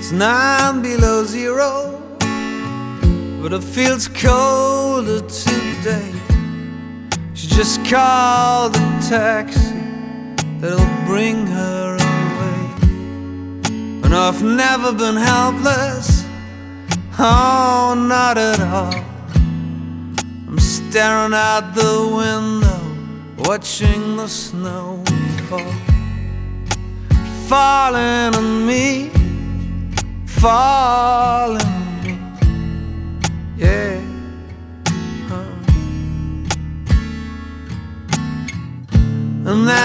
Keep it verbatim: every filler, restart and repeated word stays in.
It's nine below zero, but it feels colder today. She just called a taxi that'll bring her away. And I've never been helpless, oh, not at all. I'm staring out the window, watching the snow fall, falling on me, falling on me, yeah. Huh. And then